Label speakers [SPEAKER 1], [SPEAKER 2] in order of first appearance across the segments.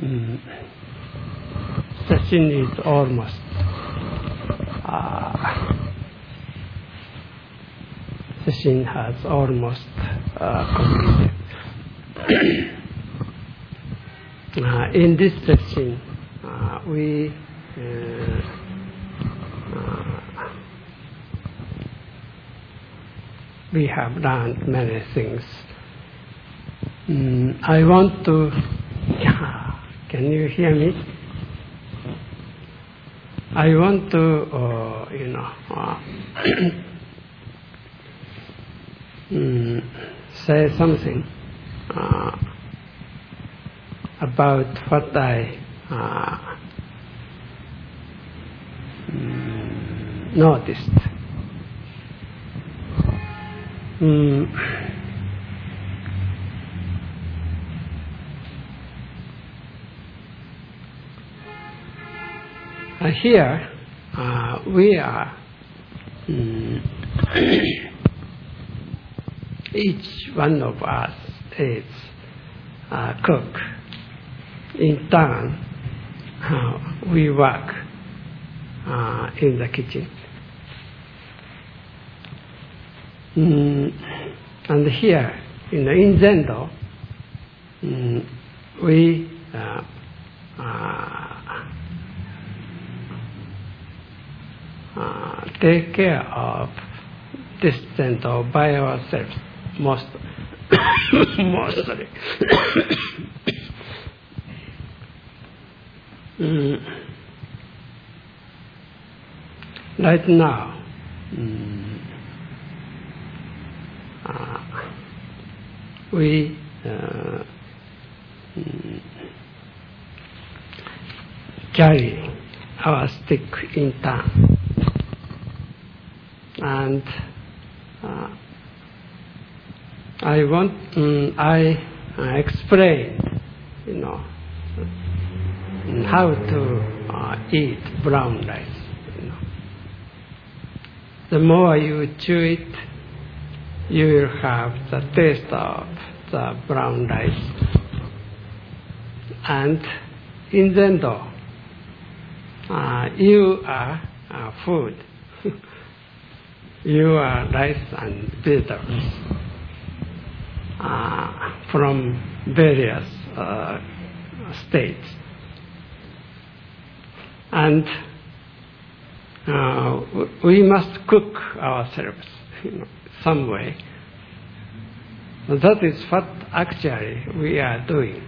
[SPEAKER 1] session is almost session has almost completed. In this session, we have learned many things. I want to. Can you hear me? I want to, say something about what I noticed. Here we are, each one of us is a cook. In turn, we work in the kitchen. And here in Zendo, we take care of this Zendo by ourselves, mostly. Right now, we carry our stick in turn, and I explain, how to eat brown rice. The more you chew it, you will have the taste of the brown rice. And in Zendo, you are food. You are rice and vegetables from various states. And we must cook ourselves some way. That is what actually we are doing.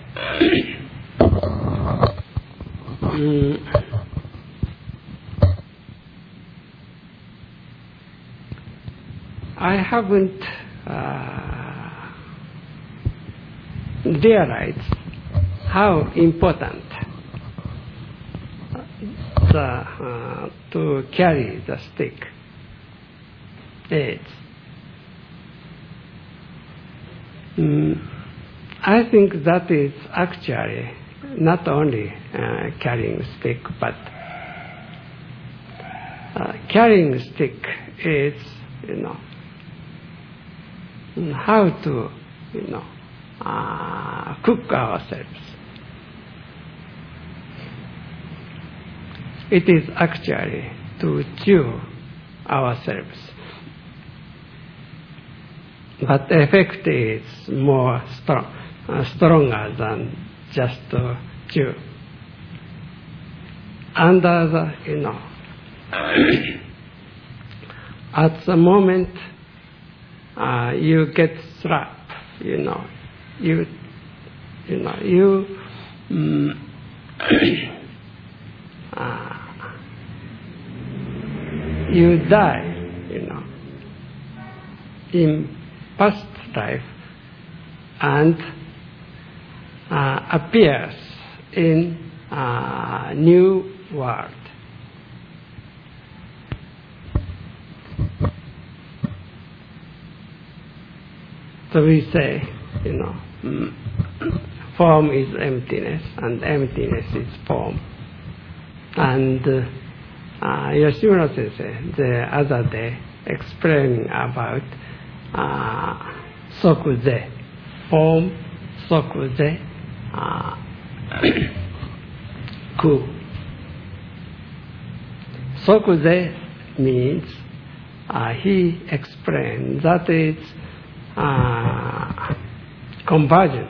[SPEAKER 1] I haven't realized how important to carry the stick is. I think that is actually not only carrying stick, but carrying stick is, how to, cook ourselves. It is actually to chew ourselves. But the effect is more stronger than just to chew. Under the, at the moment you get slapped, you die, in past life, and appears in a new world. So we say, form is emptiness, and emptiness is form. And Yoshimura Sensei, the other day, explaining about sokuze, form, sokuze, ku. Sokuze means he explained that it's conversion.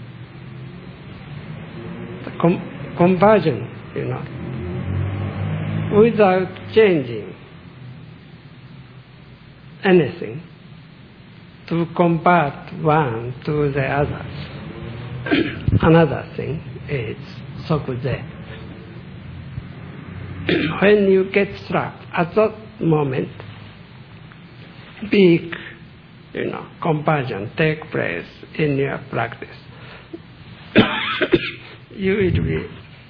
[SPEAKER 1] Conversion, without changing anything, to convert one to the other. Another thing is sokuze. When you get trapped, at that moment, big, conversion take place in your practice. You will be,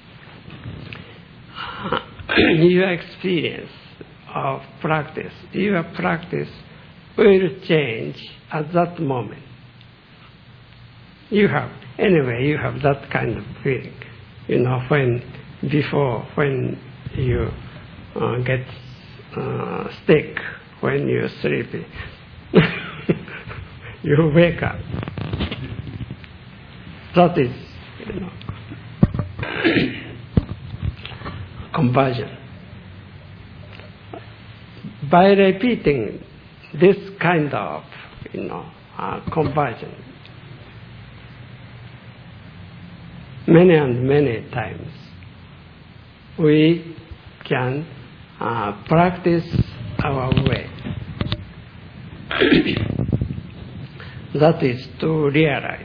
[SPEAKER 1] your experience of practice, your practice will change at that moment. You have that kind of feeling, when you get sick, when you're sleepy, you wake up. That is, conversion. By repeating this kind of, conversion, many and many times, we can practice our way. That is to realize,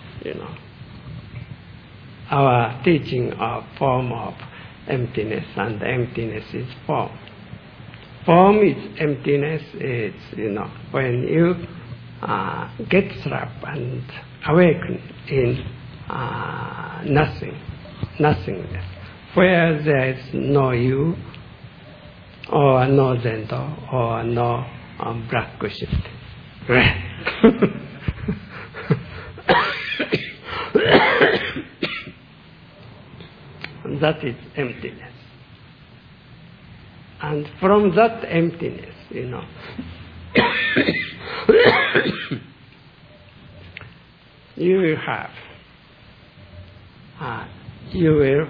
[SPEAKER 1] our teaching of form of emptiness, and emptiness is form. Form is emptiness. It's, when you get trapped and awaken in nothingness, where there is no you, or no zendo, or no black shift. That is emptiness. And from that emptiness, you will have, you will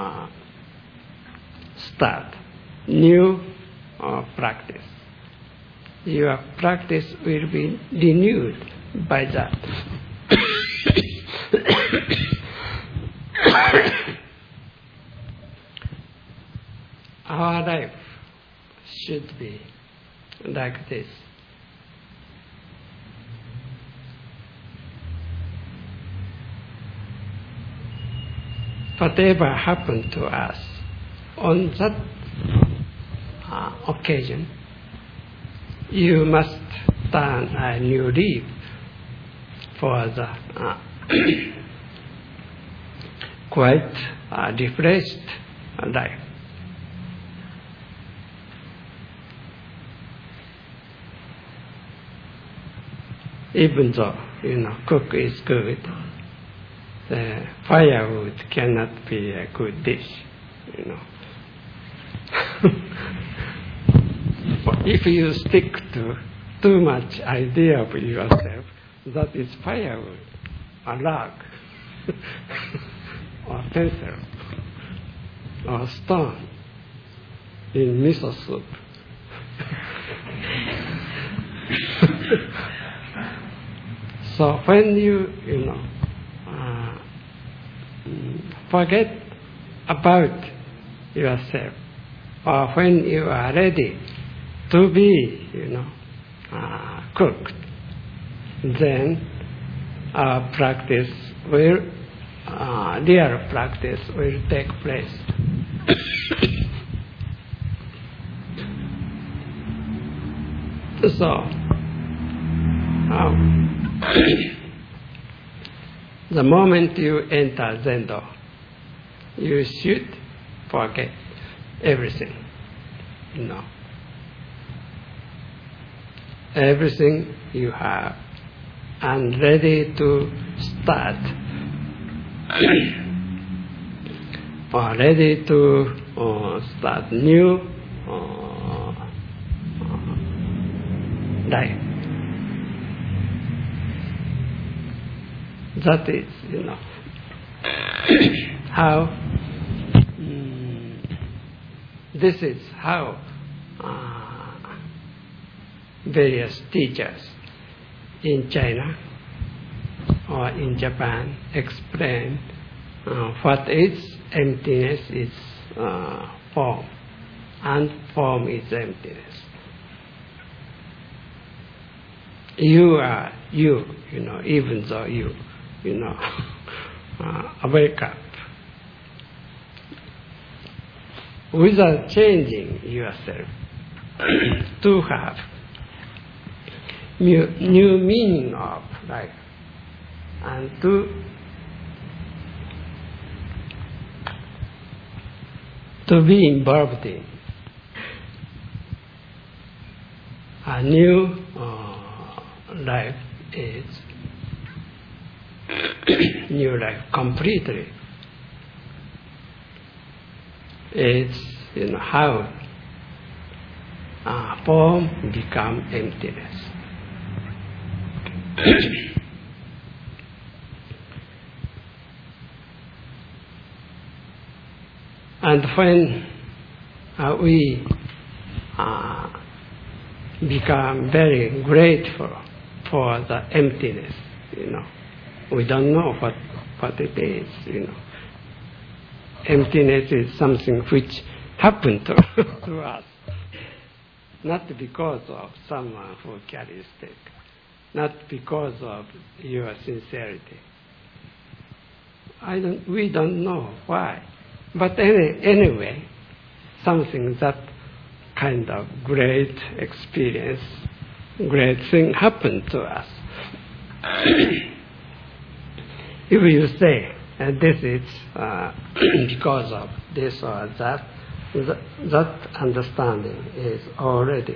[SPEAKER 1] start new practice. Your practice will be renewed by that. Our life should be like this. Whatever happened to us on that occasion, you must turn a new leaf for the quite refreshed life. Even though, cook is good, the firewood cannot be a good dish, If you stick to too much idea of yourself, that is firewood, a log, or pencil, or stone in miso soup. So when you, forget about yourself, or when you are ready to be, cooked, then our practice will, real practice will take place. So, the moment you enter Zendo, you should forget everything. Everything you have, and ready to start, or ready to start new life. That is, how this is how various teachers in China or in Japan explain what is emptiness is form, and form is emptiness. You are you, even though you wake up. Without changing yourself to have new meaning of life and to be involved in a new life is new life completely. It's how form become emptiness. And when we become very grateful for the emptiness, we don't know what it is, Emptiness is something which happened to us, not because of someone who carries stick, not because of your sincerity. We don't know why. But anyway, something that kind of great experience, great thing happened to us. If you say, this is because of this or that, that understanding is already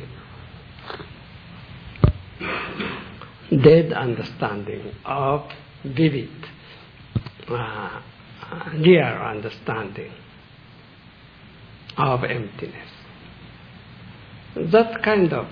[SPEAKER 1] dead understanding of vivid, real understanding of emptiness. That kind of,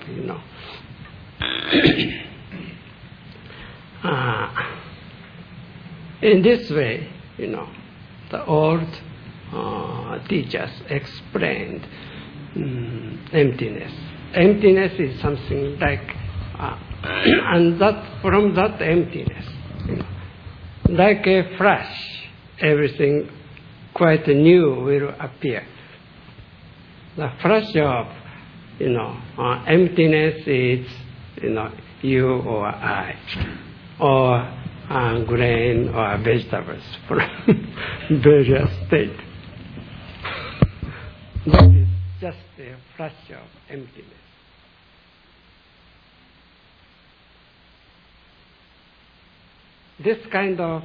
[SPEAKER 1] in this way, the old teachers explained emptiness. Emptiness is something like, and that from that emptiness, like a flash, everything quite new will appear. The flash of, emptiness is, you or I, or grain or vegetables from various states. That is just a flash of emptiness. This kind of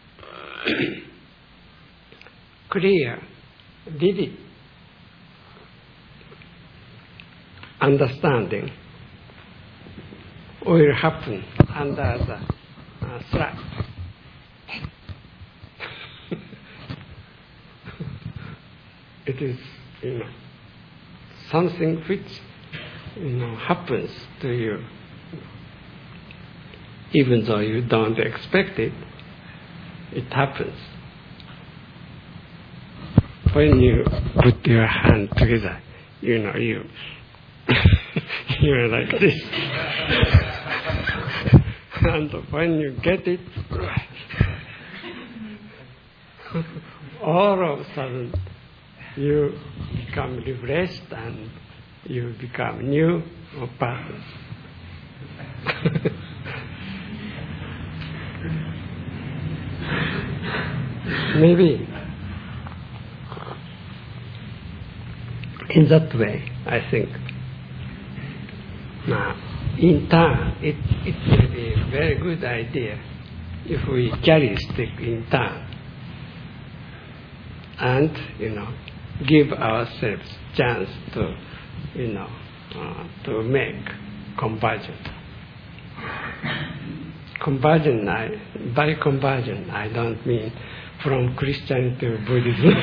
[SPEAKER 1] clear, vivid understanding will happen under the slap. It is, something which, happens to you, even though you don't expect it. It happens. When you put your hand together, you're like this. And when you get it, all of a sudden you become refreshed and you become new person. Maybe in that way, I think. Now, in turn, it may be a very good idea if we carry stick in turn and, give ourselves chance to, to make conversion. Conversion, by conversion, I don't mean from Christianity to Buddhism.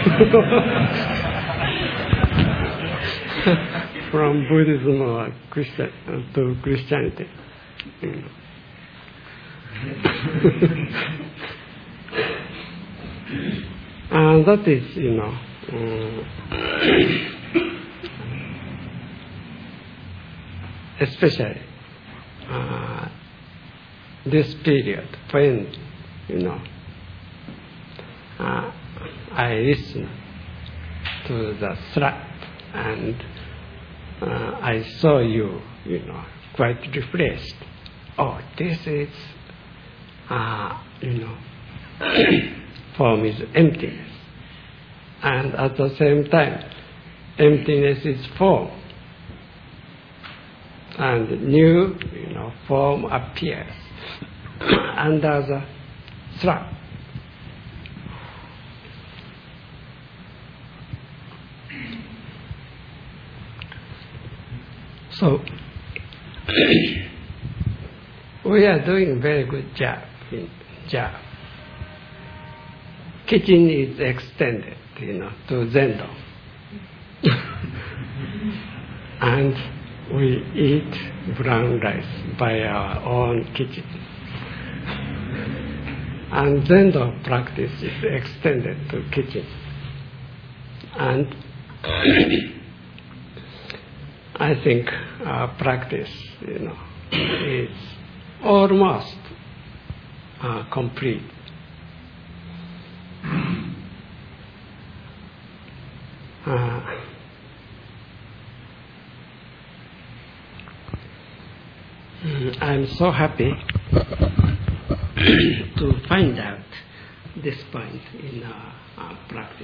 [SPEAKER 1] From Buddhism or to Christianity. And that is, especially this period when, I listen to the slap and I saw you, quite refreshed. Oh, this is, form is emptiness. And at the same time, emptiness is form. And new, form appears under the slap. So, we are doing very good job in job. Kitchen is extended, to Zendo. And we eat brown rice by our own kitchen. And Zendo practice is extended to kitchen. And I think our practice, is almost complete. I'm so happy to find out this point in our practice.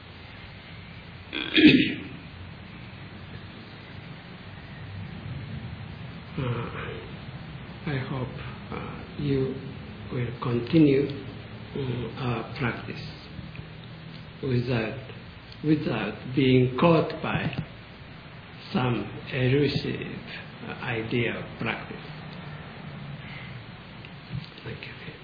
[SPEAKER 1] I hope you will continue our practice without being caught by some elusive idea of practice. Thank you.